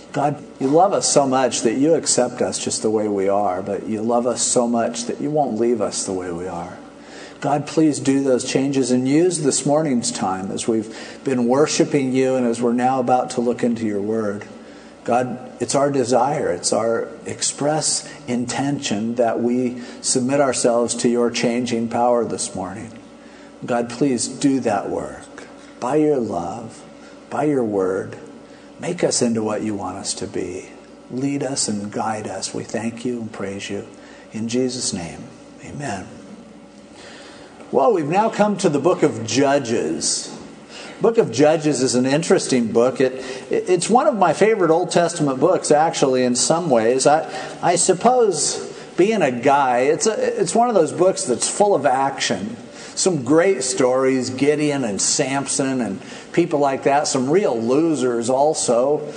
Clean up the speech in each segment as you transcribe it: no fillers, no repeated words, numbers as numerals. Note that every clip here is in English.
God, you love us so much that you accept us just the way we are, but you love us so much that you won't leave us the way we are. God, please do those changes and use this morning's time as we've been worshiping you and as we're now about to look into your word. God, it's our desire, it's our express intention that we submit ourselves to your changing power this morning. God, please do that work. By your love, by your word, make us into what you want us to be. Lead us and guide us. We thank you and praise you. In Jesus' name, amen. Well, we've now come to the book of Judges. The book of Judges is an interesting book. It's one of my favorite Old Testament books, actually, in some ways. I suppose, being a guy, it's one of those books that's full of action. Some great stories, Gideon and Samson and people like that. Some real losers also,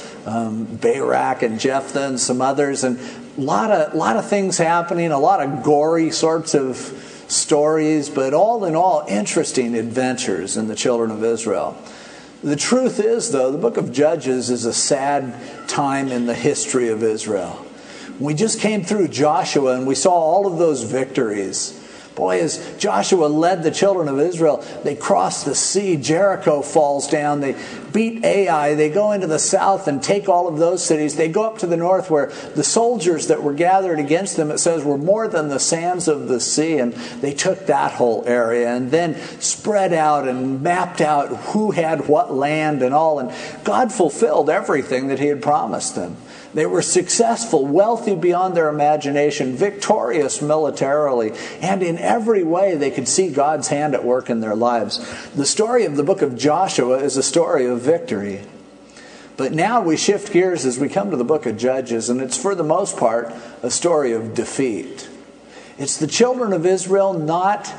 Barak and Jephthah and some others. And a lot of things happening, a lot of gory sorts of stories, but all in all, interesting adventures in the children of Israel. The truth is, though, the book of Judges is a sad time in the history of Israel. We just came through Joshua and we saw all of those victories. Boy, as Joshua led the children of Israel, they crossed the sea. Jericho falls down. They beat Ai. They go into the south and take all of those cities. They go up to the north where the soldiers that were gathered against them, it says, were more than the sands of the sea. And they took that whole area and then spread out and mapped out who had what land and all. And God fulfilled everything that he had promised them. They were successful, wealthy beyond their imagination, victorious militarily, and in every way they could see God's hand at work in their lives. The story of the book of Joshua is a story of victory. But now we shift gears as we come to the book of Judges, and it's for the most part a story of defeat. It's the children of Israel not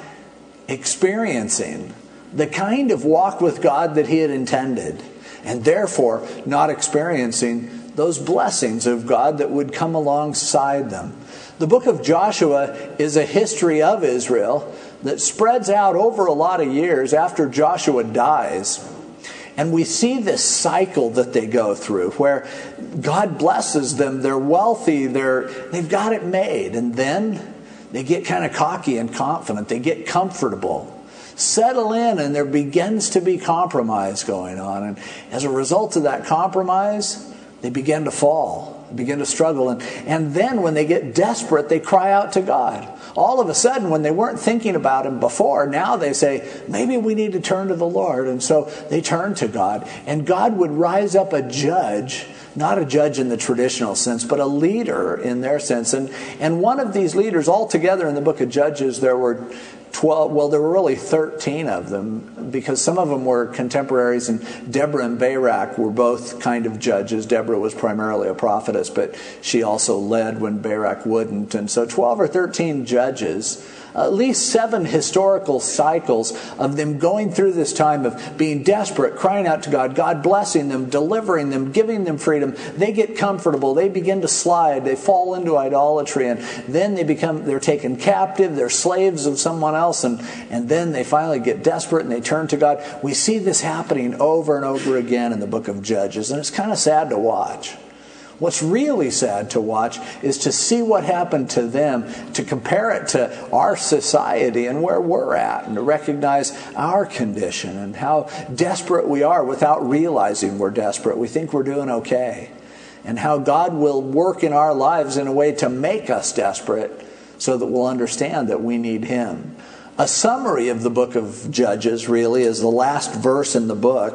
experiencing the kind of walk with God that he had intended, and therefore not experiencing those blessings of God that would come alongside them. The book of Joshua is a history of Israel that spreads out over a lot of years after Joshua dies. And we see this cycle that they go through where God blesses them, they're wealthy, they've got it made. And then they get kind of cocky and confident. They get comfortable, settle in, and there begins to be compromise going on. And as a result of that compromise, they begin to fall, begin to struggle. And then when they get desperate, they cry out to God. All of a sudden, when they weren't thinking about him before, now they say, maybe we need to turn to the Lord. And so they turn to God. And God would rise up a judge, not a judge in the traditional sense, but a leader in their sense. And one of these leaders, altogether in the book of Judges, there were 12, well, there were really 13 of them, because some of them were contemporaries, and Deborah and Barak were both kind of judges. Deborah was primarily a prophetess, but she also led when Barak wouldn't. And so 12 or 13 judges, at least 7 historical cycles of them going through this time of being desperate, crying out to God, God blessing them, delivering them, giving them freedom. They get comfortable. They begin to slide. They fall into idolatry, and then they're taken captive. They're slaves of someone else, and then they finally get desperate and they turn to God. We see this happening over and over again in the book of Judges, and it's kind of sad to watch. What's really sad to watch is to see what happened to them, to compare it to our society and where we're at, and to recognize our condition and how desperate we are without realizing we're desperate. We think we're doing okay. And how God will work in our lives in a way to make us desperate so that we'll understand that we need him. A summary of the book of Judges really is the last verse in the book,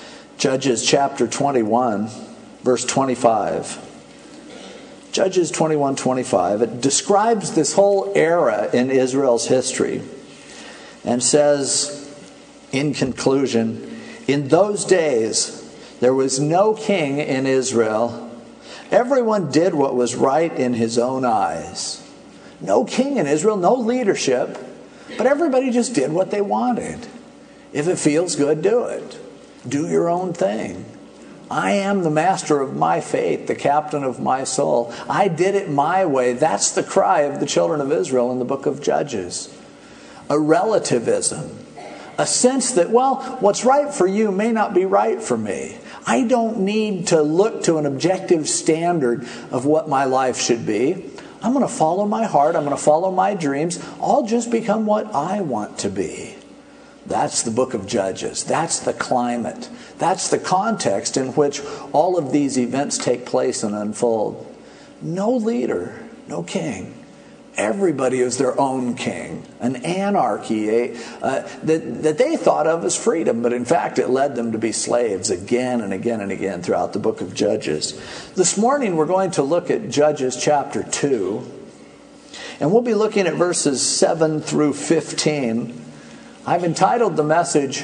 Judges chapter 21. Verse 25. Judges 21:25. It describes this whole era in Israel's history and says, in conclusion, in those days there was no king in Israel. Everyone did what was right in his own eyes. No king in Israel, no leadership, but everybody just did what they wanted. If it feels good, do it. Do your own thing. I am the master of my fate, the captain of my soul. I did it my way. That's the cry of the children of Israel in the book of Judges. A relativism. A sense that, well, what's right for you may not be right for me. I don't need to look to an objective standard of what my life should be. I'm going to follow my heart. I'm going to follow my dreams. I'll just become what I want to be. That's the book of Judges. That's the climate. That's the context in which all of these events take place and unfold. No leader, no king. Everybody is their own king. An anarchy that they thought of as freedom, but in fact it led them to be slaves again and again and again throughout the book of Judges. This morning we're going to look at Judges chapter 2, and we'll be looking at verses 7 through 15. I've entitled the message,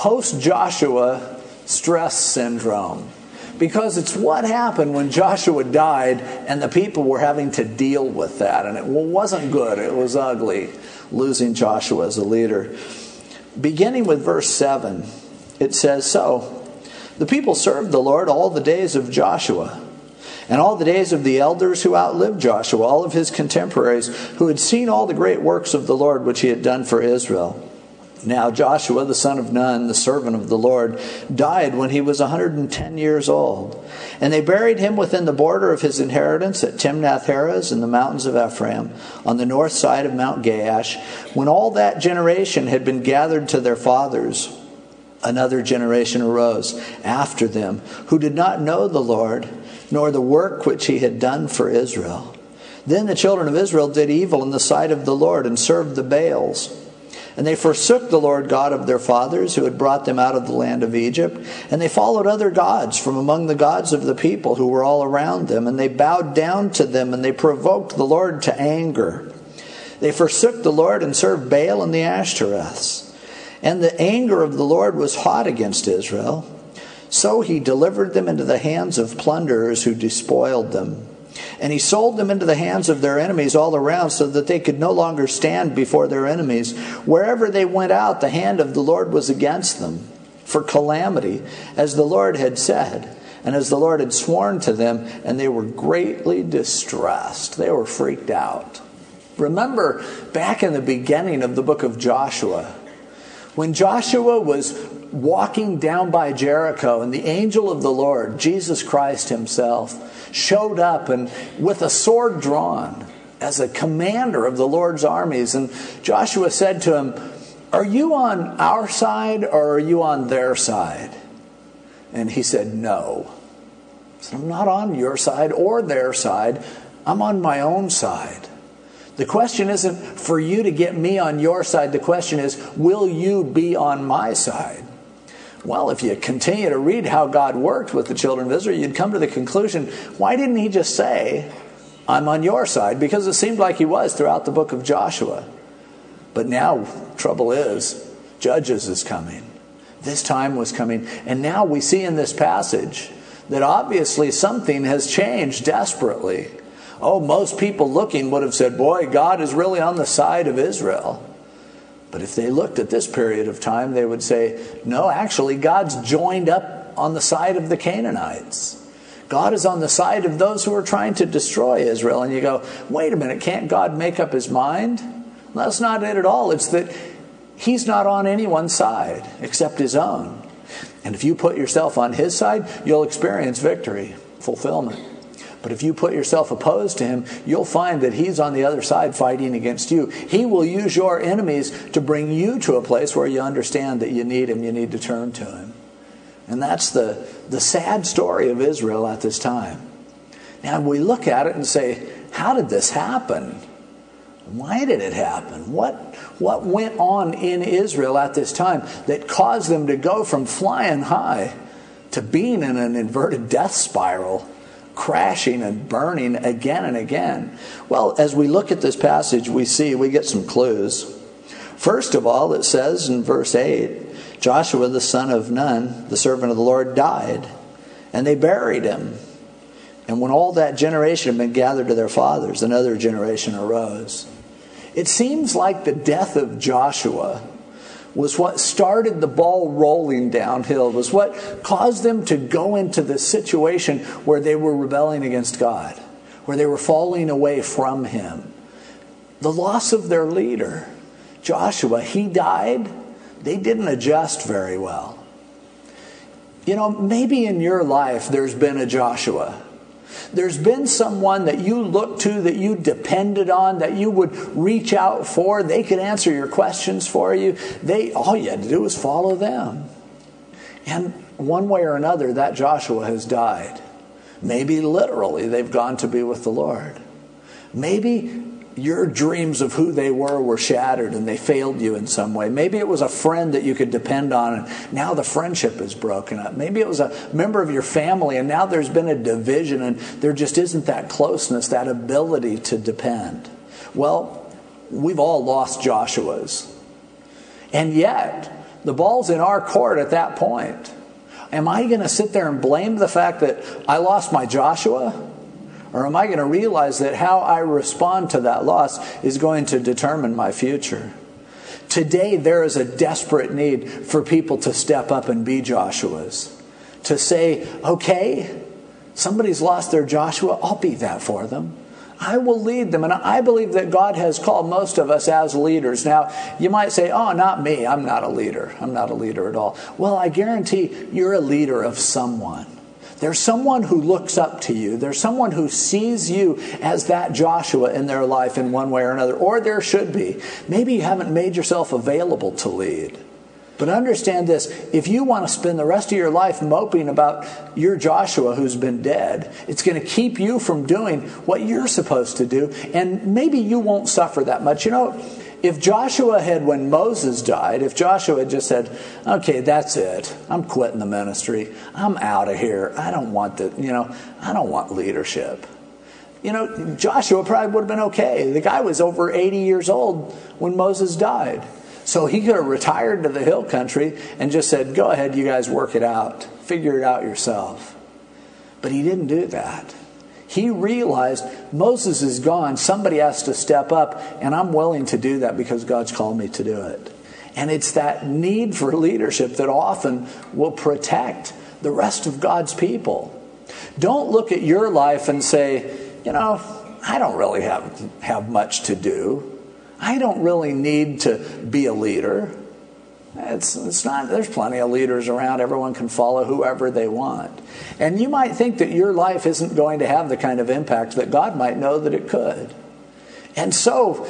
Post-Joshua Stress Syndrome, because it's what happened when Joshua died and the people were having to deal with that. And it wasn't good. It was ugly, losing Joshua as a leader. Beginning with verse 7, it says, So the people served the Lord all the days of Joshua, and all the days of the elders who outlived Joshua, all of his contemporaries, who had seen all the great works of the Lord which he had done for Israel. Now Joshua, the son of Nun, the servant of the Lord, died when he was 110 years old. And they buried him within the border of his inheritance at Timnath-Heres in the mountains of Ephraim, on the north side of Mount Gaash. When all that generation had been gathered to their fathers, another generation arose after them, who did not know the Lord, nor the work which he had done for Israel. Then the children of Israel did evil in the sight of the Lord, and served the Baals. And they forsook the Lord God of their fathers, who had brought them out of the land of Egypt. And they followed other gods from among the gods of the people who were all around them. And they bowed down to them, and they provoked the Lord to anger. They forsook the Lord and served Baal and the Ashtoreths. And the anger of the Lord was hot against Israel. So he delivered them into the hands of plunderers who despoiled them. And he sold them into the hands of their enemies all around, so that they could no longer stand before their enemies. Wherever they went out, the hand of the Lord was against them for calamity, as the Lord had said, and as the Lord had sworn to them, and they were greatly distressed. They were freaked out. Remember back in the beginning of the book of Joshua, when Joshua was walking down by Jericho, and the angel of the Lord, Jesus Christ himself, showed up and with a sword drawn as a commander of the Lord's armies. And Joshua said to him, Are you on our side or are you on their side? And he said, No. He said, I'm not on your side or their side. I'm on my own side. The question isn't for you to get me on your side. The question is, will you be on my side? Well, if you continue to read how God worked with the children of Israel, you'd come to the conclusion, why didn't he just say, I'm on your side? Because it seemed like he was throughout the book of Joshua. But now, trouble is, Judges is coming. This time was coming. And now we see in this passage that obviously something has changed desperately. Oh, most people looking would have said, boy, God is really on the side of Israel. But if they looked at this period of time, they would say, no, actually, God's joined up on the side of the Canaanites. God is on the side of those who are trying to destroy Israel. And you go, wait a minute, can't God make up his mind? Well, that's not it at all. It's that he's not on anyone's side except his own. And if you put yourself on his side, you'll experience victory, fulfillment. But if you put yourself opposed to him, you'll find that he's on the other side fighting against you. He will use your enemies to bring you to a place where you understand that you need him, you need to turn to him. And that's the sad story of Israel at this time. Now we look at it and say, how did this happen? Why did it happen? What went on in Israel at this time that caused them to go from flying high to being in an inverted death spiral, crashing and burning again and again? Well, as we look at this passage, we get some clues. First of all, it says in verse 8, Joshua the son of Nun, the servant of the Lord, died, and they buried him. And when all that generation had been gathered to their fathers, another generation arose. It seems like the death of Joshua was what started the ball rolling downhill, was what caused them to go into this situation where they were rebelling against God, where they were falling away from him. The loss of their leader, Joshua, he died. They didn't adjust very well. Maybe in your life there's been a Joshua. There's been someone that you looked to, that you depended on, that you would reach out for. They could answer your questions for you. All you had to do was follow them. And one way or another, that Joshua has died. Maybe literally they've gone to be with the Lord. Maybe your dreams of who they were shattered and they failed you in some way. Maybe it was a friend that you could depend on and now the friendship is broken up. Maybe it was a member of your family and now there's been a division and there just isn't that closeness, that ability to depend. Well, we've all lost Joshuas. And yet, the ball's in our court at that point. Am I going to sit there and blame the fact that I lost my Joshua? Or am I going to realize that how I respond to that loss is going to determine my future? Today, there is a desperate need for people to step up and be Joshuas. To say, okay, somebody's lost their Joshua, I'll be that for them. I will lead them. And I believe that God has called most of us as leaders. Now, you might say, oh, not me. I'm not a leader. I'm not a leader at all. Well, I guarantee you're a leader of someone. There's someone who looks up to you. There's someone who sees you as that Joshua in their life in one way or another. Or there should be. Maybe you haven't made yourself available to lead. But understand this. If you want to spend the rest of your life moping about your Joshua who's been dead, it's going to keep you from doing what you're supposed to do. And maybe you won't suffer that much. If Joshua when Moses died, if Joshua had just said, okay, that's it. I'm quitting the ministry. I'm out of here. I don't want I don't want leadership. Joshua probably would have been okay. The guy was over 80 years old when Moses died. So he could have retired to the hill country and just said, go ahead, you guys work it out. Figure it out yourself. But he didn't do that. He realized Moses is gone. Somebody has to step up, and I'm willing to do that because God's called me to do it. And it's that need for leadership that often will protect the rest of God's people. Don't look at your life and say, I don't really have much to do. I don't really need to be a leader. It's not. There's plenty of leaders around. Everyone can follow whoever they want. And you might think that your life isn't going to have the kind of impact that God might know that it could. And so,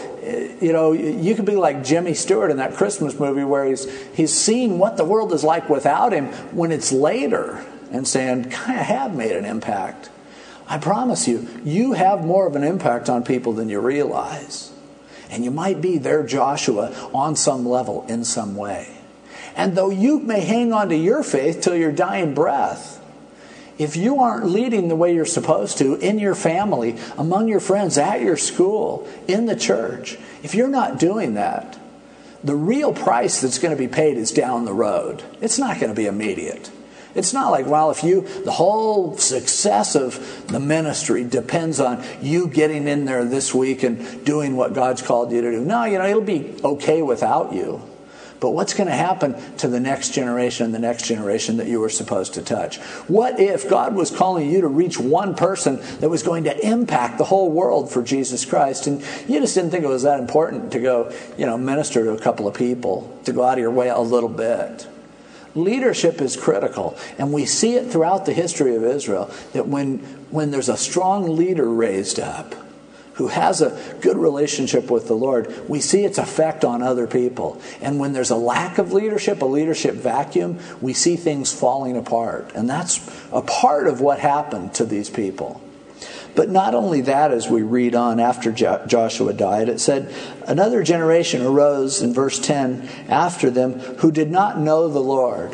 you could be like Jimmy Stewart in that Christmas movie where he's seen what the world is like without him when it's later and saying, I have made an impact. I promise you, you have more of an impact on people than you realize. And you might be their Joshua on some level in some way. And though you may hang on to your faith till your dying breath, if you aren't leading the way you're supposed to in your family, among your friends, at your school, in the church, if you're not doing that, the real price that's going to be paid is down the road. It's not going to be immediate. It's not like, the whole success of the ministry depends on you getting in there this week and doing what God's called you to do. No, it'll be okay without you. But what's going to happen to the next generation and the next generation that you were supposed to touch? What if God was calling you to reach one person that was going to impact the whole world for Jesus Christ, and you just didn't think it was that important to go, minister to a couple of people, to go out of your way a little bit? Leadership is critical, and we see it throughout the history of Israel, that when there's a strong leader raised up who has a good relationship with the Lord, we see its effect on other people. And when there's a lack of leadership, a leadership vacuum, we see things falling apart. And that's a part of what happened to these people. But not only that, as we read on after Joshua died, it said, another generation arose in verse 10 after them who did not know the Lord.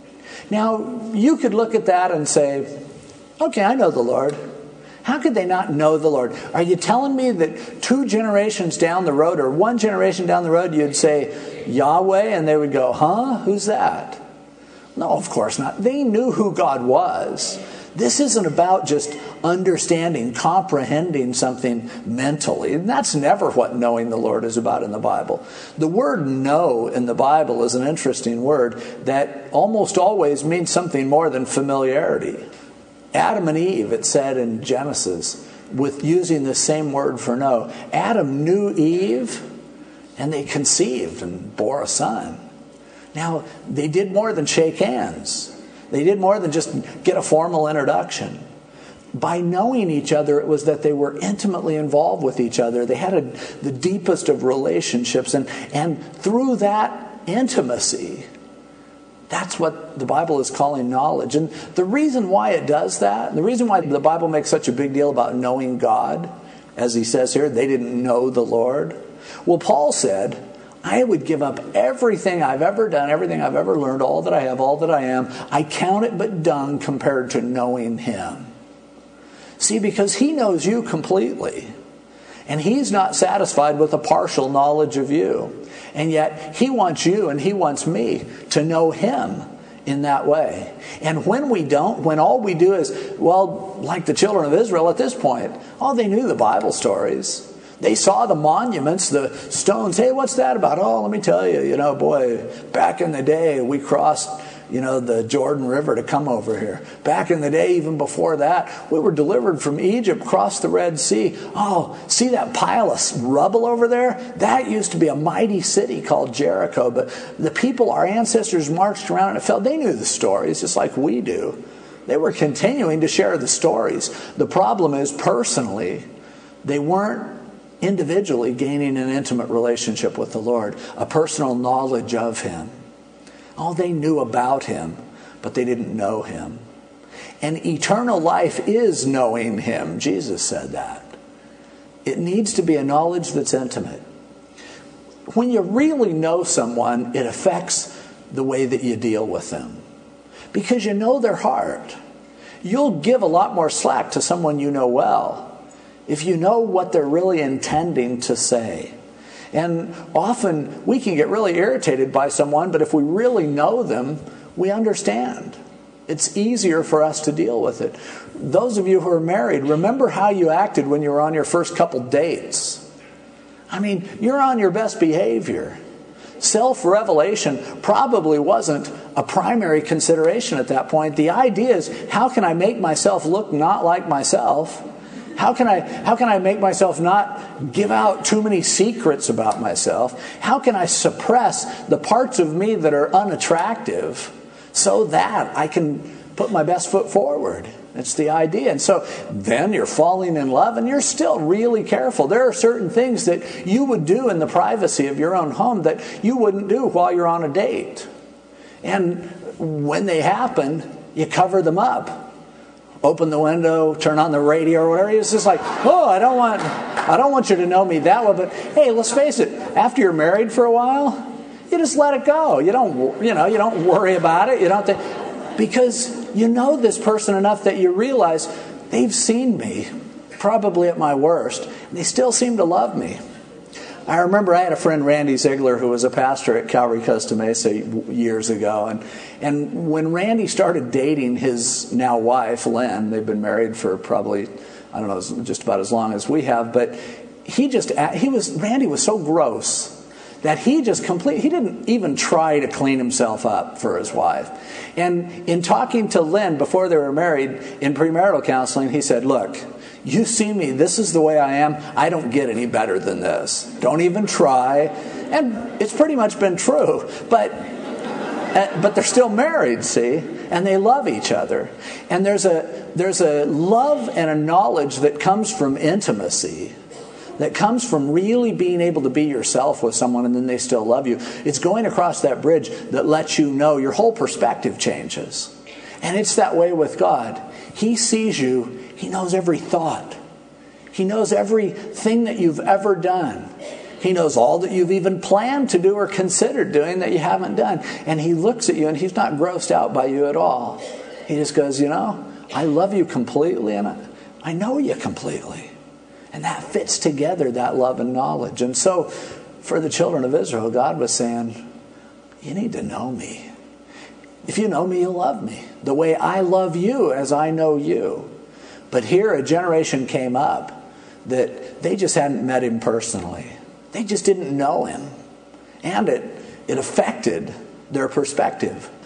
Now, you could look at that and say, okay, I know the Lord. How could they not know the Lord? Are you telling me that 2 generations down the road or 1 generation down the road you'd say Yahweh and they would go, huh? Who's that? No, of course not. They knew who God was. This isn't about just understanding, comprehending something mentally. And that's never what knowing the Lord is about in the Bible. The word know in the Bible is an interesting word that almost always means something more than familiarity. Adam and Eve, it said in Genesis, with using the same word for know. Adam knew Eve, and they conceived and bore a son. Now, they did more than shake hands. They did more than just get a formal introduction. By knowing each other, it was that they were intimately involved with each other. They had the deepest of relationships. And through that intimacy, that's what the Bible is calling knowledge. And the reason why it does that, the reason why the Bible makes such a big deal about knowing God, as he says here, they didn't know the Lord. Well, Paul said, I would give up everything I've ever done, everything I've ever learned, all that I have, all that I am. I count it but dung compared to knowing him. See, because he knows you completely. And he's not satisfied with a partial knowledge of you. And yet he wants you and he wants me to know him in that way. And when we don't, when all we do is, well, like the children of Israel at this point, they knew the Bible stories. They saw the monuments, the stones. Hey, what's that about? Oh, let me tell you, boy, back in the day we crossed, the Jordan River to come over here. Back in the day, even before that, we were delivered from Egypt, crossed the Red Sea. Oh, see that pile of rubble over there? That used to be a mighty city called Jericho. But the people, our ancestors, marched around and it fell. They knew the stories just like we do. They were continuing to share the stories. The problem is, personally, they weren't individually gaining an intimate relationship with the Lord, a personal knowledge of him. They knew about him, but they didn't know him. And eternal life is knowing him. Jesus said that. It needs to be a knowledge that's intimate. When you really know someone, it affects the way that you deal with them. Because you know their heart. You'll give a lot more slack to someone you know well if you know what they're really intending to say. And often we can get really irritated by someone, but if we really know them, we understand. It's easier for us to deal with it. Those of you who are married, remember how you acted when you were on your first couple dates. You're on your best behavior. Self-revelation probably wasn't a primary consideration at that point. The idea is, how can I make myself look not like myself? How can I make myself not give out too many secrets about myself? How can I suppress the parts of me that are unattractive so that I can put my best foot forward? That's the idea. And so then you're falling in love and you're still really careful. There are certain things that you would do in the privacy of your own home that you wouldn't do while you're on a date. And when they happen, you cover them up. Open the window, turn on the radio or whatever. It's just like, I don't want you to know me that well. But hey, let's face it. After you're married for a while, you just let it go. You don't worry about it. You don't because you know this person enough that you realize they've seen me, probably at my worst, and they still seem to love me. I remember I had a friend, Randy Ziegler, who was a pastor at Calvary Costa Mesa years ago. And when Randy started dating his now wife, Lynn, they've been married for probably, just about as long as we have. But Randy was so gross that he didn't even try to clean himself up for his wife. And in talking to Lynn before they were married in premarital counseling, he said, look, you see me, this is the way I am. I don't get any better than this. Don't even try. And it's pretty much been true. But they're still married, see? And they love each other. And there's a love and a knowledge that comes from intimacy, that comes from really being able to be yourself with someone and then they still love you. It's going across that bridge that lets you know your whole perspective changes. And it's that way with God. He sees you. He knows every thought. He knows everything that you've ever done. He knows all that you've even planned to do or considered doing that you haven't done. And he looks at you and he's not grossed out by you at all. He just goes, I love you completely and I know you completely. And that fits together, that love and knowledge. And so for the children of Israel, God was saying, you need to know me. If you know me, you'll love me. The way I love you as I know you. But here a generation came up that they just hadn't met him personally. They just didn't know him. And it affected their perspective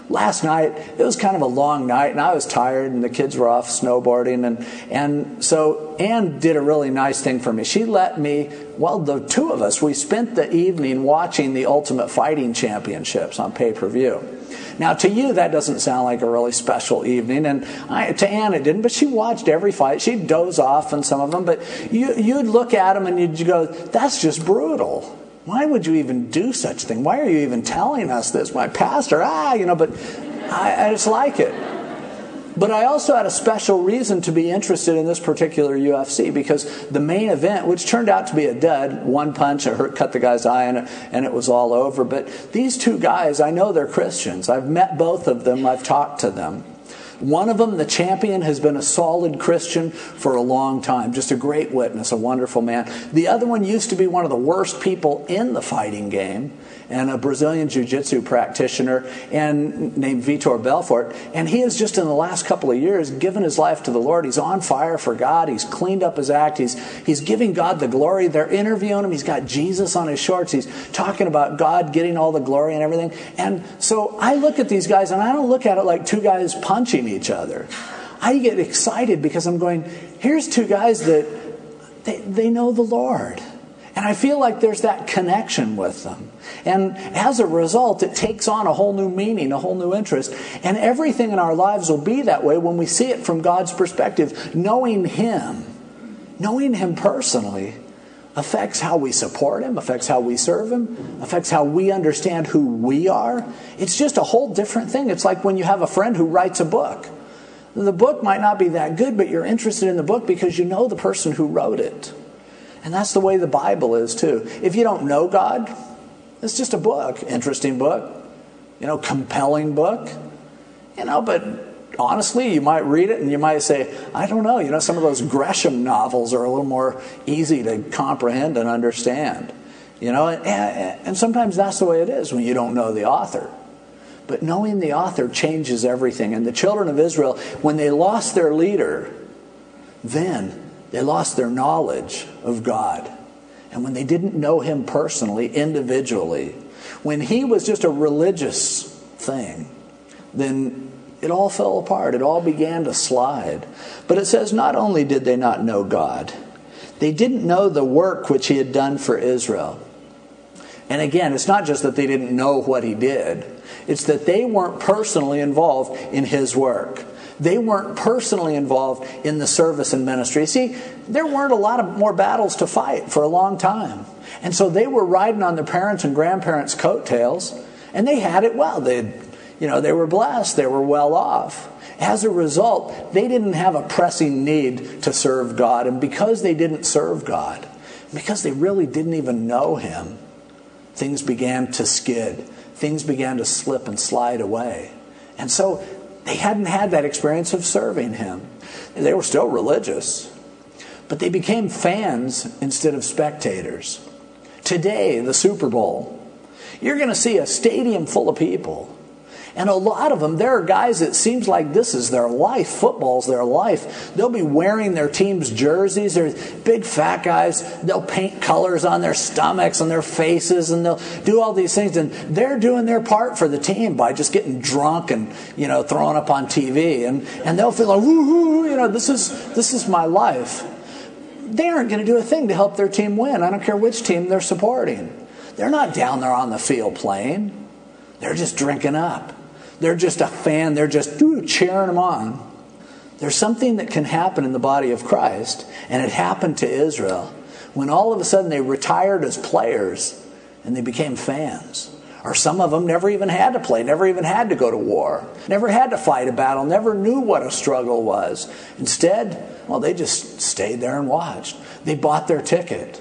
last night, it was kind of a long night, and I was tired, and the kids were off snowboarding, and so Ann did a really nice thing for me. She let me, well, the two of us, we spent the evening watching the Ultimate Fighting Championships on pay-per-view. Now, to you, that doesn't sound like a really special evening, and to Ann it didn't, but she watched every fight. She'd doze off in some of them, but you'd look at them and you'd go, that's just brutal. Why would you even do such a thing? Why are you even telling us this? My pastor, but I just like it. But I also had a special reason to be interested in this particular UFC, because the main event, which turned out to be a dud, one punch, it cut the guy's eye, and it was all over. But these two guys, I know they're Christians. I've met both of them. I've talked to them. One of them, the champion, has been a solid Christian for a long time. Just a great witness, a wonderful man. The other one used to be one of the worst people in the fighting game, and a Brazilian jiu-jitsu practitioner named Vitor Belfort. And he has just in the last couple of years given his life to the Lord. He's on fire for God. He's cleaned up his act. He's giving God the glory. They're interviewing him. He's got Jesus on his shorts. He's talking about God getting all the glory and everything. And so I look at these guys, and I don't look at it like two guys punching each other. I get excited because I'm going, here's two guys that they know the Lord. And I feel like there's that connection with them. And as a result, it takes on a whole new meaning, a whole new interest. And everything in our lives will be that way when we see it from God's perspective. Knowing Him personally, affects how we support Him, affects how we serve Him, affects how we understand who we are. It's just a whole different thing. It's like when you have a friend who writes a book. The book might not be that good, but you're interested in the book because you know the person who wrote it. And that's the way the Bible is too. If you don't know God, it's just a book. Interesting book. Compelling book. But honestly, you might read it and you might say, I don't know. Some of those Gresham novels are a little more easy to comprehend and understand. And sometimes that's the way it is when you don't know the author. But knowing the author changes everything. And the children of Israel, when they lost their leader, then they lost their knowledge of God. And when they didn't know Him personally, individually, when He was just a religious thing, then it all fell apart. It all began to slide. But it says not only did they not know God, they didn't know the work which He had done for Israel. And again, it's not just that they didn't know what He did. It's that they weren't personally involved in His work. They weren't personally involved in the service and ministry. See, there weren't a lot of more battles to fight for a long time. And so they were riding on their parents' and grandparents' coattails, and they had it well. They were blessed. They were well off. As a result, they didn't have a pressing need to serve God. And because they didn't serve God, because they really didn't even know Him, things began to skid. Things began to slip and slide away. And so they hadn't had that experience of serving Him. They were still religious, but they became fans instead of spectators. Today, the Super Bowl, you're going to see a stadium full of people. And a lot of them, there are guys that seems like this is their life. Football's their life. They'll be wearing their team's jerseys. They're big fat guys. They'll paint colors on their stomachs and their faces, and they'll do all these things. And they're doing their part for the team by just getting drunk and, throwing up on TV. And they'll feel like, woo-hoo, this is my life. They aren't going to do a thing to help their team win. I don't care which team they're supporting. They're not down there on the field playing. They're just drinking up. They're just a fan. They're just cheering them on. There's something that can happen in the body of Christ, and it happened to Israel, when all of a sudden they retired as players and they became fans. Or some of them never even had to play, never even had to go to war, never had to fight a battle, never knew what a struggle was. Instead, they just stayed there and watched. They bought their ticket.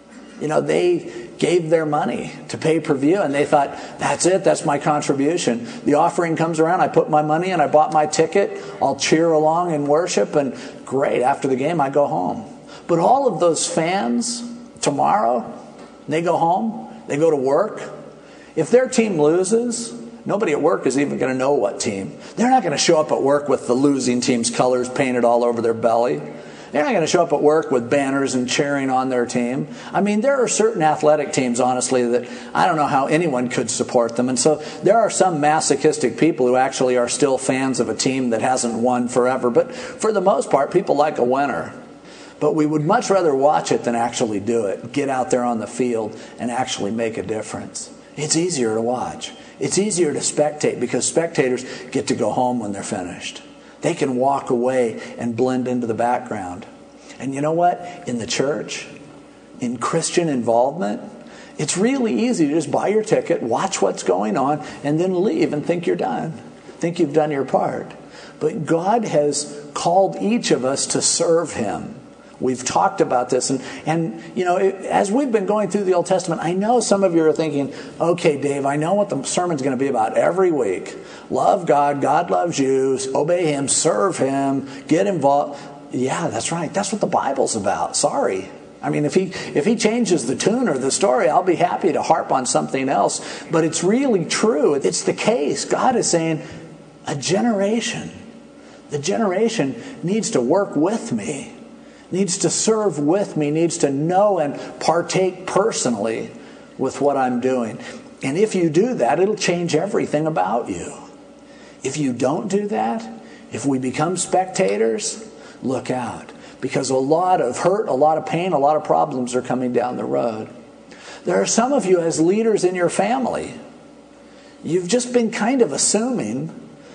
They gave their money to pay-per-view, and they thought, that's it, that's my contribution. The offering comes around, I put my money in, I bought my ticket, I'll cheer along and worship, and great, after the game I go home. But all of those fans, tomorrow, they go home, they go to work. If their team loses, nobody at work is even going to know what team. They're not going to show up at work with the losing team's colors painted all over their belly. They're not going to show up at work with banners and cheering on their team. I mean, there are certain athletic teams, honestly, that I don't know how anyone could support them. And so there are some masochistic people who actually are still fans of a team that hasn't won forever. But for the most part, people like a winner. But we would much rather watch it than actually do it. Get out there on the field and actually make a difference. It's easier to watch. It's easier to spectate because spectators get to go home when they're finished. They can walk away and blend into the background. And you know what? In the church, in Christian involvement, it's really easy to just buy your ticket, watch what's going on, and then leave and think you're done. Think you've done your part. But God has called each of us to serve Him. We've talked about this. And you know, as we've been going through the Old Testament, I know some of you are thinking, okay, Dave, I know what the sermon's going to be about every week. Love God, God loves you, obey Him, serve Him, get involved. Yeah, that's right. That's what the Bible's about. Sorry. I mean, if he changes the tune or the story, I'll be happy to harp on something else. But it's really true. It's the case. God is saying, the generation needs to work with me. Needs to serve with me, needs to know and partake personally with what I'm doing. And if you do that, it'll change everything about you. If you don't do that, if we become spectators, look out. Because a lot of hurt, a lot of pain, a lot of problems are coming down the road. There are some of you as leaders in your family, you've just been kind of assuming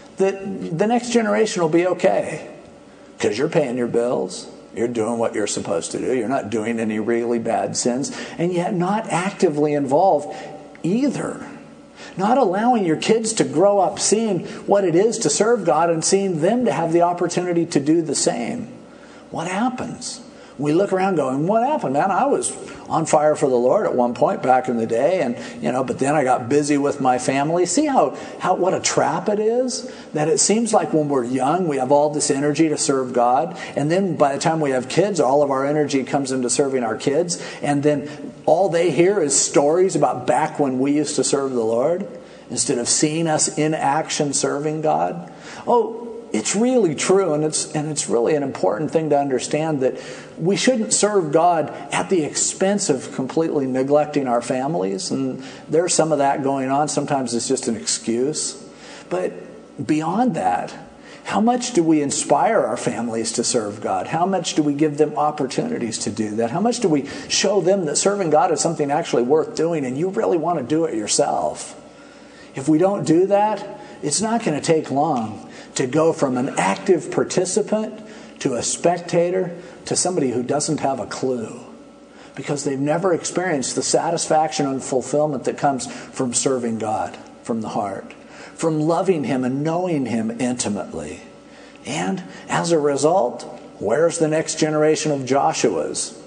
that the next generation will be okay. Because you're paying your bills. You're doing what you're supposed to do. You're not doing any really bad sins. And yet not actively involved either. Not allowing your kids to grow up seeing what it is to serve God and seeing them to have the opportunity to do the same. What happens? We look around going, what happened, man? I was on fire for the Lord at one point back in the day, and but then I got busy with my family. See how what a trap it is? That it seems like when we're young, we have all this energy to serve God, and then by the time we have kids, all of our energy comes into serving our kids, and then all they hear is stories about back when we used to serve the Lord, instead of seeing us in action serving God. Oh, it's really true, and it's really an important thing to understand that we shouldn't serve God at the expense of completely neglecting our families. And there's some of that going on. Sometimes it's just an excuse. But beyond that, how much do we inspire our families to serve God? How much do we give them opportunities to do that? How much do we show them that serving God is something actually worth doing and you really want to do it yourself? If we don't do that, it's not going to take long to go from an active participant to a spectator to somebody who doesn't have a clue because they've never experienced the satisfaction and fulfillment that comes from serving God from the heart, from loving Him and knowing Him intimately. And as a result, where's the next generation of Joshuas?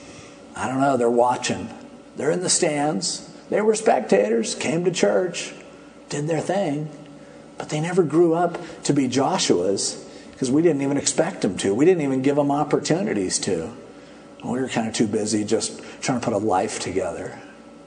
I don't know, they're watching. They're in the stands. They were spectators, came to church, did their thing. But they never grew up to be Joshuas because we didn't even expect them to. We didn't even give them opportunities to. We were kind of too busy just trying to put a life together.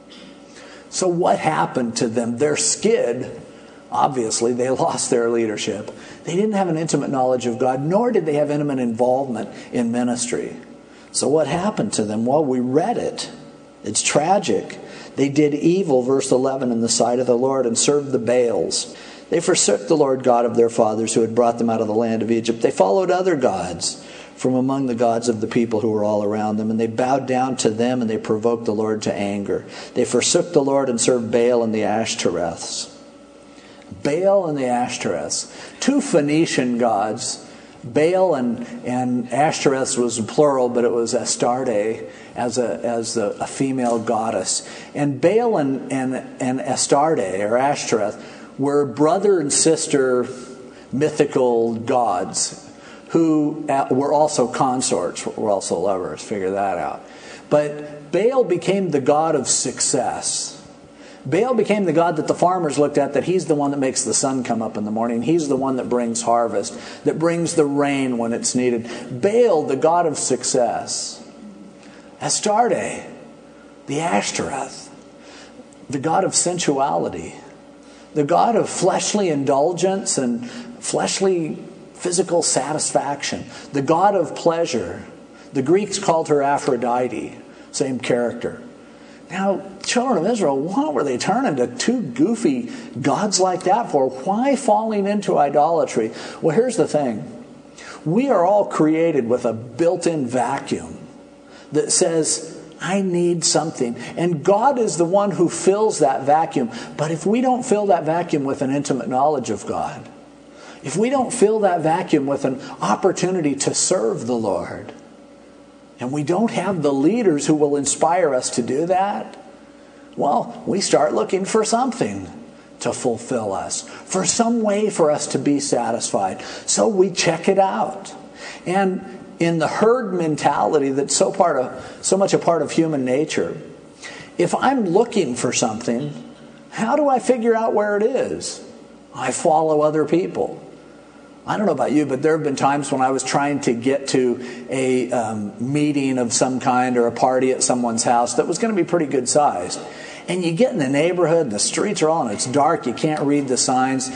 So what happened to them? Their skid, obviously, they lost their leadership. They didn't have an intimate knowledge of God, nor did they have intimate involvement in ministry. So what happened to them? Well, we read it. It's tragic. They did evil, verse 11, in the sight of the Lord and served the Baals. They forsook the Lord God of their fathers who had brought them out of the land of Egypt. They followed other gods from among the gods of the people who were all around them, and they bowed down to them, and they provoked the Lord to anger. They forsook the Lord and served Baal and the Ashtoreths. Baal and the Ashtoreths, two Phoenician gods. Baal and Ashtoreth was plural, but it was Astarte as a female goddess. And Baal and Astarte, or Ashtoreth, were brother and sister mythical gods who were also consorts, were also lovers. Figure that out. But Baal became the god of success. Baal became the god that the farmers looked at, that he's the one that makes the sun come up in the morning. He's the one that brings harvest, that brings the rain when it's needed. Baal, the god of success. Astarte, the Ashtoreth, the god of sensuality. The god of fleshly indulgence and fleshly physical satisfaction. The god of pleasure. The Greeks called her Aphrodite, same character. Now, children of Israel, what were they turning to two goofy gods like that for? Why falling into idolatry? Well, here's the thing. We are all created with a built-in vacuum that says, I need something. And God is the one who fills that vacuum. But if we don't fill that vacuum with an intimate knowledge of God, if we don't fill that vacuum with an opportunity to serve the Lord, and we don't have the leaders who will inspire us to do that, well, we start looking for something to fulfill us, for some way for us to be satisfied. So we check it out. And in the herd mentality that's so much a part of human nature, if I'm looking for something, how do I figure out where it is? I follow other people. I don't know about you, but there have been times when I was trying to get to a meeting of some kind or a party at someone's house that was going to be pretty good sized. And you get in the neighborhood, and the streets are all, and it's dark, you can't read the signs,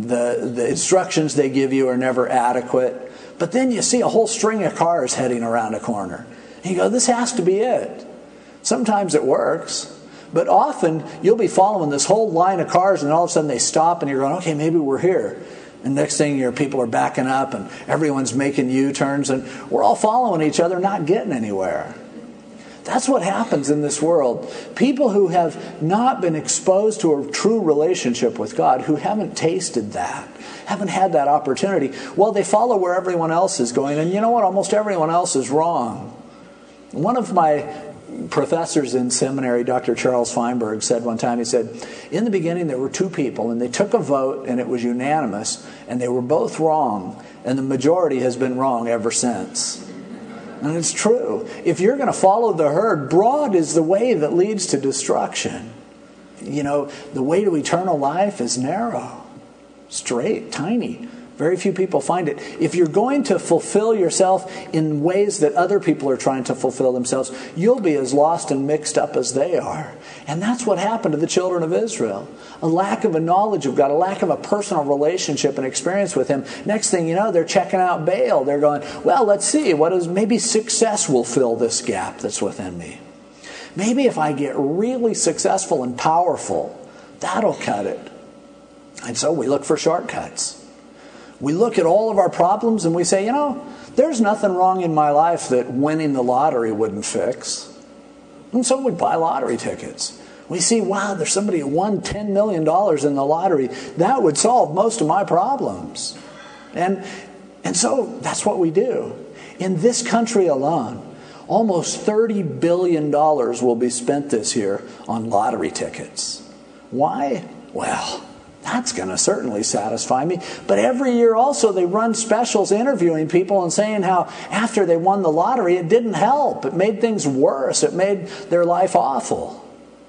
the instructions they give you are never adequate. But then you see a whole string of cars heading around a corner. And you go, this has to be it. Sometimes it works. But often you'll be following this whole line of cars, and all of a sudden they stop, and you're going, okay, maybe we're here. And next thing, your people are backing up, and everyone's making U-turns, and we're all following each other, not getting anywhere. That's what happens in this world. People who have not been exposed to a true relationship with God, who haven't tasted that, haven't had that opportunity, well, they follow where everyone else is going. And you know what? Almost everyone else is wrong. One of my professors in seminary, Dr. Charles Feinberg, said one time, he said, in the beginning there were two people, and they took a vote, and it was unanimous, and they were both wrong, and the majority has been wrong ever since. And it's true. If you're going to follow the herd, broad is the way that leads to destruction. You know, the way to eternal life is narrow, straight, tiny. Very few people find it. If you're going to fulfill yourself in ways that other people are trying to fulfill themselves, you'll be as lost and mixed up as they are. And that's what happened to the children of Israel. A lack of a knowledge of God, a lack of a personal relationship and experience with Him. Next thing you know, they're checking out Baal. They're going, well, let's see, maybe success will fill this gap that's within me. Maybe if I get really successful and powerful, that'll cut it. And so we look for shortcuts. We look at all of our problems and we say, there's nothing wrong in my life that winning the lottery wouldn't fix. And so we buy lottery tickets. We see, wow, there's somebody who won $10 million in the lottery. That would solve most of my problems. And so that's what we do. In this country alone, almost $30 billion will be spent this year on lottery tickets. Why? Well, that's going to certainly satisfy me. But every year also they run specials interviewing people and saying how after they won the lottery it didn't help. It made things worse. It made their life awful.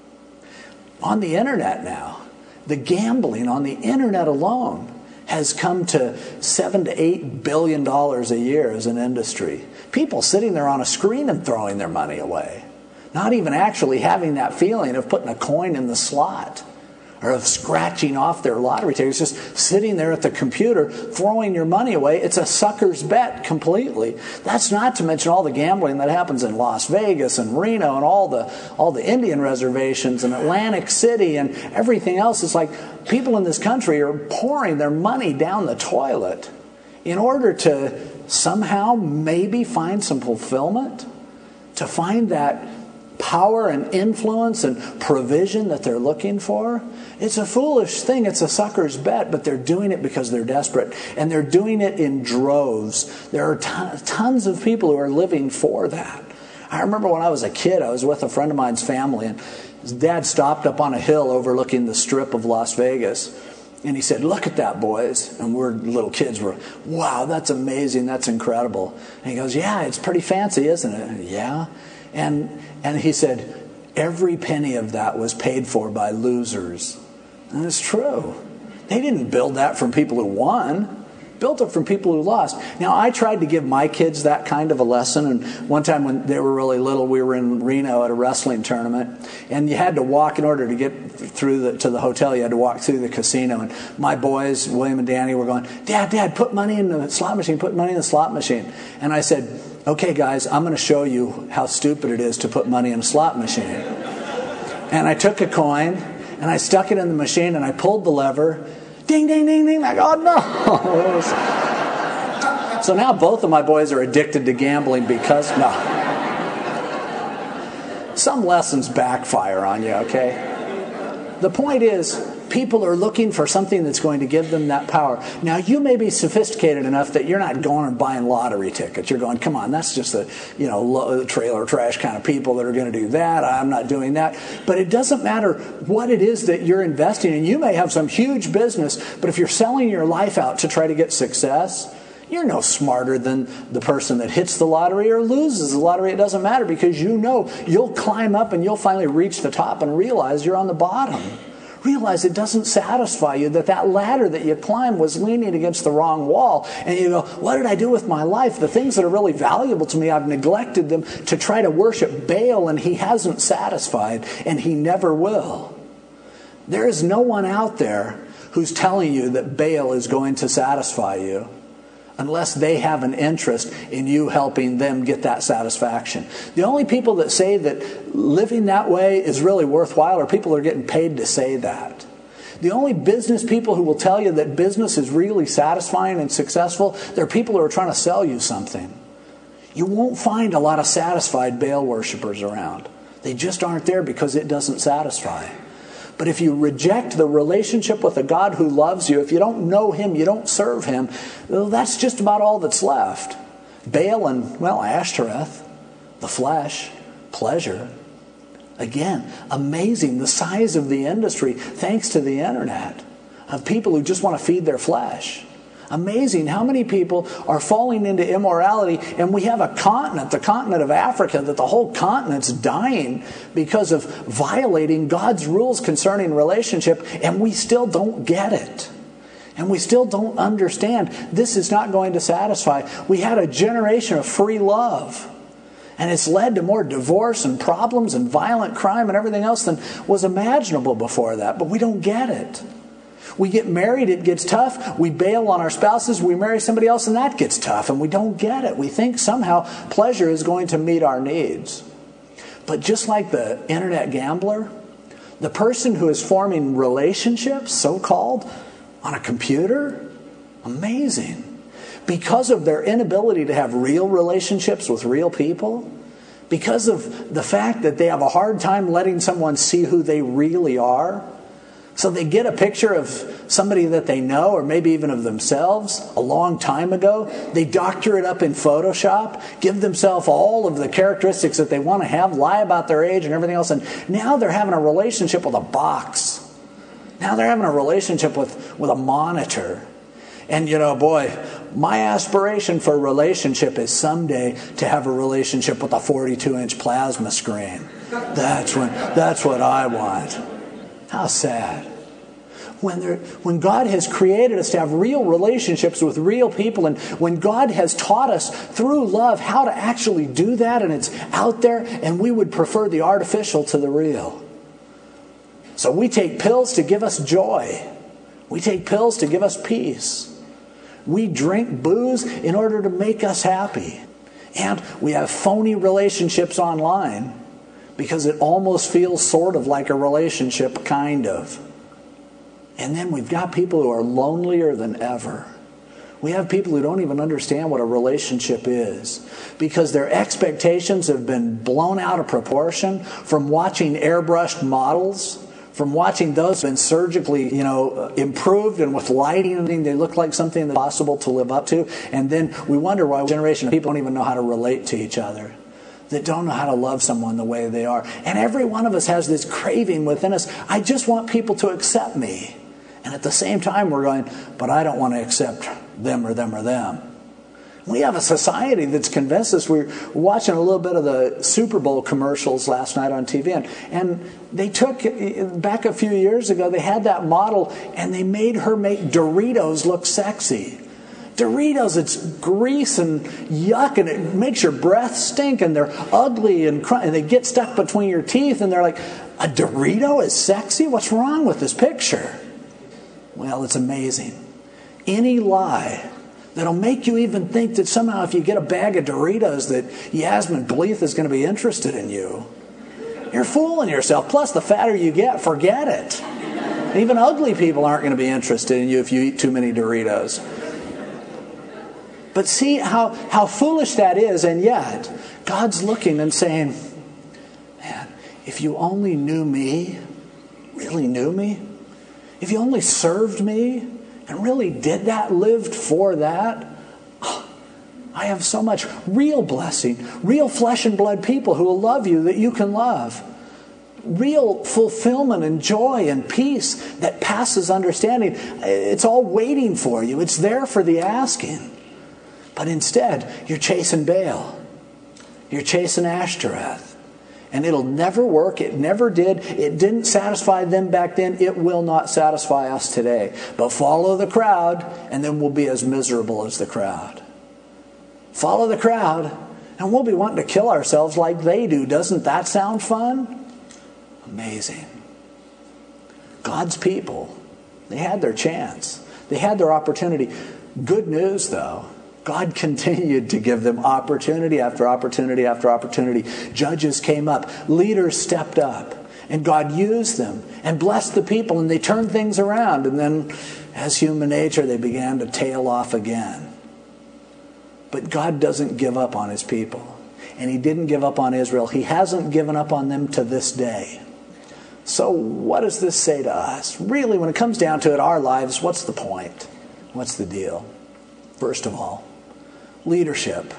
On the internet now, the gambling on the internet alone has come to $7 to $8 billion a year as an industry. People sitting there on a screen and throwing their money away. Not even actually having that feeling of putting a coin in the slot or of scratching off their lottery tickets, just sitting there at the computer, throwing your money away. It's a sucker's bet completely. That's not to mention all the gambling that happens in Las Vegas and Reno and all the Indian reservations and Atlantic City and everything else. It's like people in this country are pouring their money down the toilet in order to somehow maybe find some fulfillment, to find that power and influence and provision that they're looking for. It's a foolish thing. It's a sucker's bet, but they're doing it because they're desperate. And they're doing it in droves. There are tons of people who are living for that. I remember when I was a kid, I was with a friend of mine's family, and his dad stopped up on a hill overlooking the strip of Las Vegas. And he said, look at that, boys. And we're little kids. We're, wow, that's amazing. That's incredible. And he goes, yeah, it's pretty fancy, isn't it? Yeah. And he said, every penny of that was paid for by losers. And it's true. They didn't build that from people who won. Built it from people who lost. Now, I tried to give my kids that kind of a lesson. And one time when they were really little, we were in Reno at a wrestling tournament. And you had to walk in order to get through to the hotel. You had to walk through the casino. And my boys, William and Danny, were going, Dad, put money in the slot machine. Put money in the slot machine. And I said, okay, guys, I'm going to show you how stupid it is to put money in a slot machine. And I took a coin, and I stuck it in the machine, and I pulled the lever. Ding, ding, ding, ding. I go, oh, no. So now both of my boys are addicted to gambling because, no. Some lessons backfire on you, okay? The point is, people are looking for something that's going to give them that power. Now, you may be sophisticated enough that you're not going and buying lottery tickets. You're going, come on, that's just the trailer trash kind of people that are going to do that. I'm not doing that. But it doesn't matter what it is that you're investing in. You may have some huge business, but if you're selling your life out to try to get success, you're no smarter than the person that hits the lottery or loses the lottery. It doesn't matter, because you know you'll climb up and you'll finally reach the top and realize you're on the bottom. Realize it doesn't satisfy you, that ladder that you climbed was leaning against the wrong wall. And you go, what did I do with my life? The things that are really valuable to me, I've neglected them to try to worship Baal, and he hasn't satisfied, and he never will. There is no one out there who's telling you that Baal is going to satisfy you, unless they have an interest in you helping them get that satisfaction. The only people that say that living that way is really worthwhile are people who are getting paid to say that. The only business people who will tell you that business is really satisfying and successful, they're people who are trying to sell you something. You won't find a lot of satisfied Baal worshipers around. They just aren't there because it doesn't satisfy. But if you reject the relationship with a God who loves you, if you don't know him, you don't serve him, well, that's just about all that's left. Baal and, Ashtoreth, the flesh, pleasure. Again, amazing the size of the industry, thanks to the internet, of people who just want to feed their flesh. Amazing how many people are falling into immorality, and we have a continent, the continent of Africa, that the whole continent's dying because of violating God's rules concerning relationship, and we still don't get it. And we still don't understand this is not going to satisfy. We had a generation of free love, and it's led to more divorce and problems and violent crime and everything else than was imaginable before that, but we don't get it. We get married, it gets tough. We bail on our spouses, we marry somebody else, and that gets tough. And we don't get it. We think somehow pleasure is going to meet our needs. But just like the internet gambler, the person who is forming relationships, so-called, on a computer, amazing. Because of their inability to have real relationships with real people, because of the fact that they have a hard time letting someone see who they really are, so they get a picture of somebody that they know, or maybe even of themselves a long time ago. They doctor it up in Photoshop, give themselves all of the characteristics that they want to have, lie about their age and everything else. And now they're having a relationship with a box. Now they're having a relationship with a monitor. And my aspiration for a relationship is someday to have a relationship with a 42-inch plasma screen. That's what I want. How sad. When God has created us to have real relationships with real people, and when God has taught us through love how to actually do that, and it's out there, and we would prefer the artificial to the real. So we take pills to give us joy. We take pills to give us peace. We drink booze in order to make us happy. And we have phony relationships online, because it almost feels sort of like a relationship, kind of. And then we've got people who are lonelier than ever. We have people who don't even understand what a relationship is, because their expectations have been blown out of proportion from watching airbrushed models, from watching those been surgically, improved and with lighting, they look like something that's possible to live up to. And then we wonder why a generation of people don't even know how to relate to each other, that don't know how to love someone the way they are. And every one of us has this craving within us. I just want people to accept me. And at the same time, we're going, but I don't want to accept them or them or them. We have a society that's convinced us. We were watching a little bit of the Super Bowl commercials last night on TV. And they took, back a few years ago, they had that model, and they made her make Doritos look sexy. Doritos, it's grease and yuck, and it makes your breath stink, and they're ugly and they get stuck between your teeth, and they're like, a Dorito is sexy? What's wrong with this picture? Well, it's amazing. Any lie that'll make you even think that somehow if you get a bag of Doritos that Yasmin Bleeth is going to be interested in you, you're fooling yourself. Plus, the fatter you get, forget it. Even ugly people aren't going to be interested in you if you eat too many Doritos. But see how foolish that is, and yet God's looking and saying, man, if you only knew me, really knew me, if you only served me and really did that, lived for that, I have so much real blessing, real flesh and blood people who will love you that you can love. Real fulfillment and joy and peace that passes understanding. It's all waiting for you. It's there for the asking. But instead, you're chasing Baal. You're chasing Ashtoreth. And it'll never work. It never did. It didn't satisfy them back then. It will not satisfy us today. But follow the crowd, and then we'll be as miserable as the crowd. Follow the crowd, and we'll be wanting to kill ourselves like they do. Doesn't that sound fun? Amazing. God's people, they had their chance. They had their opportunity. Good news, though. God continued to give them opportunity after opportunity after opportunity. Judges came up. Leaders stepped up. And God used them and blessed the people. And they turned things around. And then, as human nature, they began to tail off again. But God doesn't give up on His people. And He didn't give up on Israel. He hasn't given up on them to this day. So what does this say to us? Really, when it comes down to it, our lives, what's the point? What's the deal? First of all, leadership.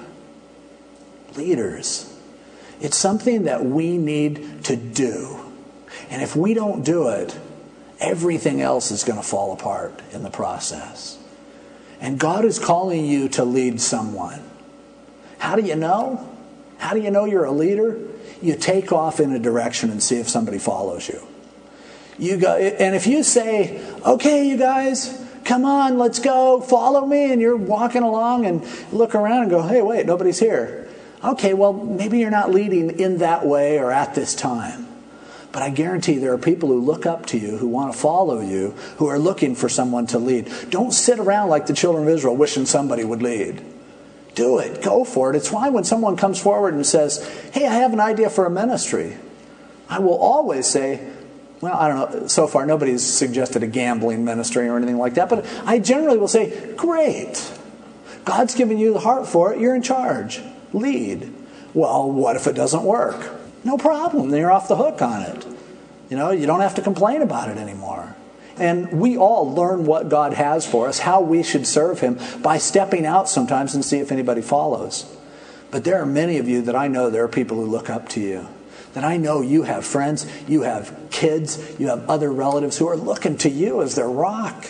Leaders. It's something that we need to do. And if we don't do it, everything else is going to fall apart in the process. And God is calling you to lead someone. How do you know? How do you know you're a leader? You take off in a direction and see if somebody follows you. You go, and if you say, okay, you guys, come on, let's go, follow me, and you're walking along and look around and go, hey, wait, nobody's here. Okay, well, maybe you're not leading in that way or at this time. But I guarantee there are people who look up to you, who want to follow you, who are looking for someone to lead. Don't sit around like the children of Israel wishing somebody would lead. Do it. Go for it. It's why when someone comes forward and says, hey, I have an idea for a ministry, I will always say, well, I don't know, so far nobody's suggested a gambling ministry or anything like that, but I generally will say, great. God's given you the heart for it. You're in charge. Lead. Well, what if it doesn't work? No problem. Then you're off the hook on it. You know, you don't have to complain about it anymore. And we all learn what God has for us, how we should serve Him, by stepping out sometimes and see if anybody follows. But there are many of you that I know there are people who look up to you. That I know you have friends, you have kids, you have other relatives who are looking to you as their rock.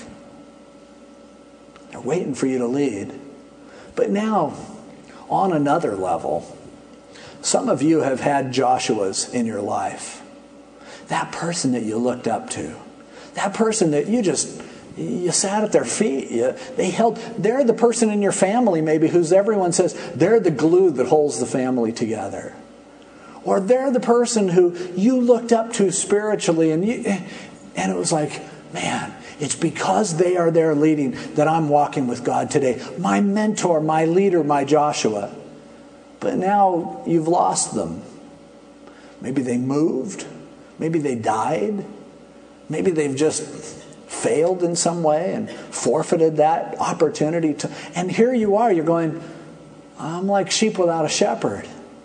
They're waiting for you to lead. But now, on another level, some of you have had Joshuas in your life. That person that you looked up to. That person that you sat at their feet. They're the person in your family maybe who's everyone says they're the glue that holds the family together. Or they're the person who you looked up to spiritually and it was like, man, it's because they are there leading that I'm walking with God today. My mentor, my leader, my Joshua. But now you've lost them. Maybe they moved. Maybe they died. Maybe they've just failed in some way and forfeited that opportunity to. And here you are, you're going, I'm like sheep without a shepherd.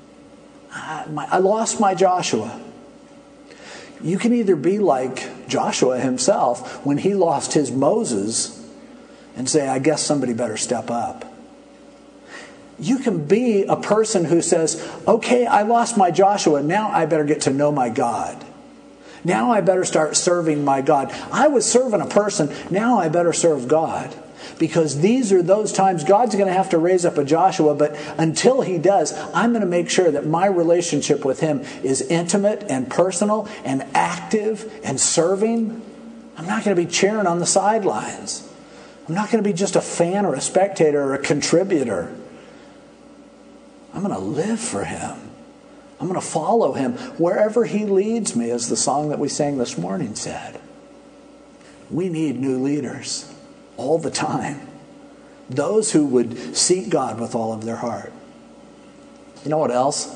I lost my Joshua. You can either be like Joshua himself when he lost his Moses and say, I guess somebody better step up. You can be a person who says, okay, I lost my Joshua. Now I better get to know my God. Now I better start serving my God. I was serving a person. Now I better serve God. Because these are those times God's going to have to raise up a Joshua. But until He does, I'm going to make sure that my relationship with Him is intimate and personal and active and serving. I'm not going to be cheering on the sidelines. I'm not going to be just a fan or a spectator or a contributor. I'm going to live for him. I'm going to follow him wherever he leads me, as the song that we sang this morning said. We need new leaders all the time. Those who would seek God with all of their heart. You know what else?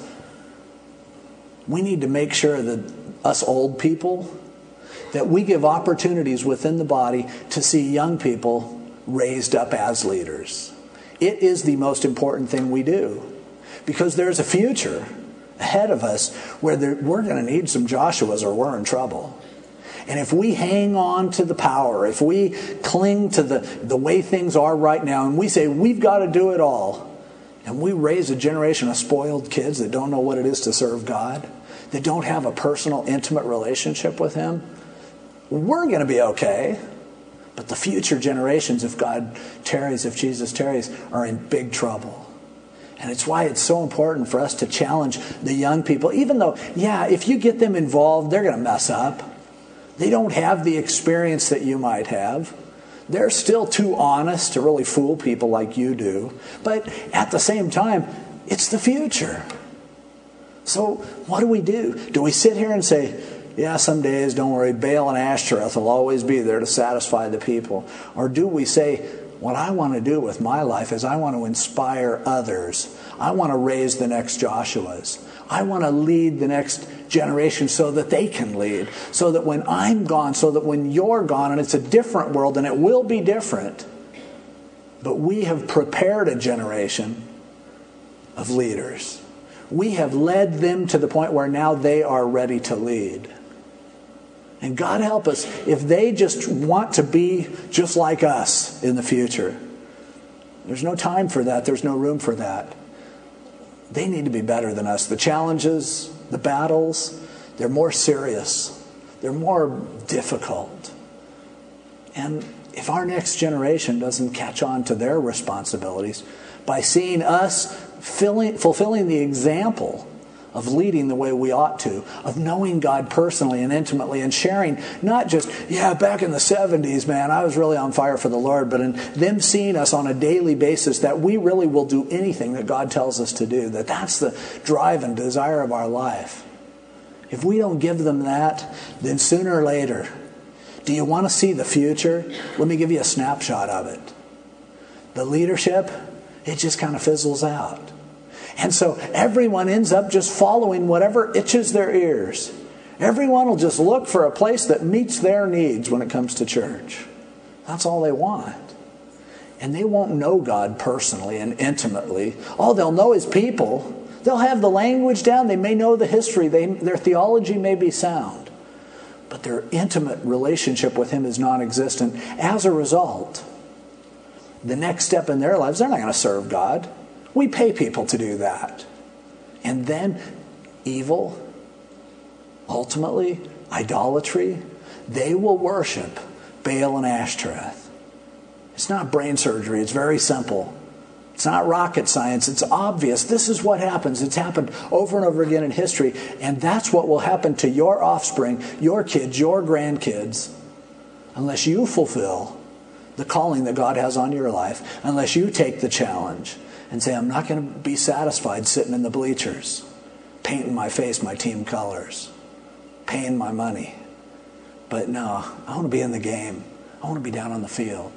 We need to make sure that us old people, that we give opportunities within the body to see young people raised up as leaders. It is the most important thing we do, because there's a future ahead of us where we're going to need some Joshuas or we're in trouble. And if we hang on to the power, if we cling to the way things are right now, and we say we've got to do it all, and we raise a generation of spoiled kids that don't know what it is to serve God, that don't have a personal, intimate relationship with him, we're going to be okay. But the future generations, if God tarries, if Jesus tarries, are in big trouble. And it's why it's so important for us to challenge the young people, even though, if you get them involved, they're going to mess up. They don't have the experience that you might have. They're still too honest to really fool people like you do. But at the same time, it's the future. So what do? Do we sit here and say, some days, don't worry, Baal and Ashtoreth will always be there to satisfy the people? Or do we say, what I want to do with my life is I want to inspire others. I want to raise the next Joshuas. I want to lead the next generation so that they can lead. So that when I'm gone, so that when you're gone, and it's a different world, and it will be different, but we have prepared a generation of leaders. We have led them to the point where now they are ready to lead. And God help us if they just want to be just like us in the future. There's no time for that. There's no room for that. They need to be better than us. The challenges, the battles, they're more serious. They're more difficult. And if our next generation doesn't catch on to their responsibilities by seeing us fulfilling the example of leading the way we ought to, of knowing God personally and intimately, and sharing not just, back in the 70s, man, I was really on fire for the Lord, but in them seeing us on a daily basis that we really will do anything that God tells us to do, that's the drive and desire of our life. If we don't give them that, then sooner or later, do you want to see the future? Let me give you a snapshot of it. The leadership, it just kind of fizzles out. And so everyone ends up just following whatever itches their ears. Everyone will just look for a place that meets their needs when it comes to church. That's all they want. And they won't know God personally and intimately. All they'll know is people. They'll have the language down. They may know the history. Their theology may be sound. But their intimate relationship with him is non-existent. As a result, the next step in their lives, they're not going to serve God. We pay people to do that. And then evil, ultimately idolatry, they will worship Baal and Ashtoreth. It's not brain surgery. It's very simple. It's not rocket science. It's obvious. This is what happens. It's happened over and over again in history. And that's what will happen to your offspring, your kids, your grandkids, unless you fulfill the calling that God has on your life, unless you take the challenge and say, I'm not going to be satisfied sitting in the bleachers, painting my face my team colors, paying my money. But no, I want to be in the game. I want to be down on the field.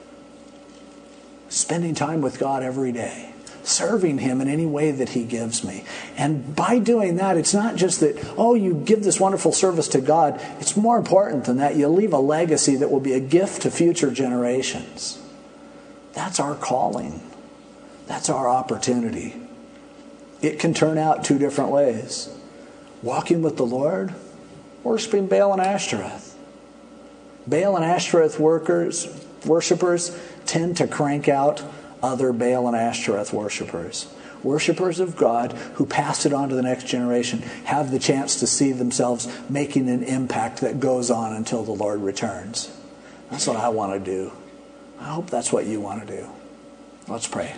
Spending time with God every day. Serving him in any way that he gives me. And by doing that, it's not just that, you give this wonderful service to God. It's more important than that. You leave a legacy that will be a gift to future generations. That's our calling. That's our opportunity. It can turn out two different ways. Walking with the Lord, worshiping Baal and Ashtoreth. Baal and Ashtoreth worshipers tend to crank out other Baal and Ashtoreth worshipers. Worshipers of God who pass it on to the next generation have the chance to see themselves making an impact that goes on until the Lord returns. That's what I want to do. I hope that's what you want to do. Let's pray.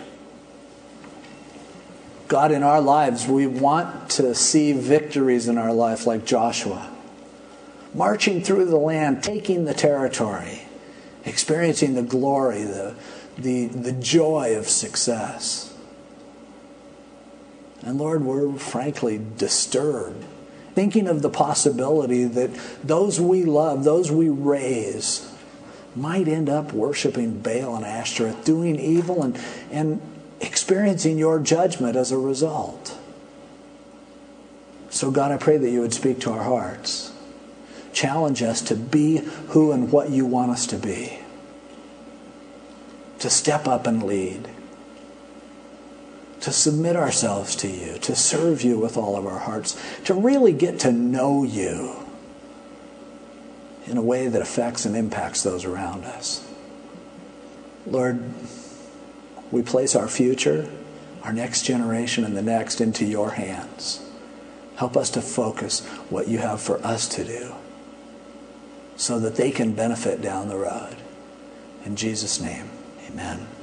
God, in our lives, we want to see victories in our life like Joshua. Marching through the land, taking the territory, experiencing the glory, the joy of success. And Lord, we're frankly disturbed, thinking of the possibility that those we love, those we raise, might end up worshiping Baal and Ashtoreth, doing evil and experiencing your judgment as a result. So God, I pray that you would speak to our hearts. Challenge us to be who and what you want us to be. To step up and lead. To submit ourselves to you. To serve you with all of our hearts. To really get to know you in a way that affects and impacts those around us. Lord, we place our future, our next generation, and the next into your hands. Help us to focus what you have for us to do so that they can benefit down the road. In Jesus' name, amen.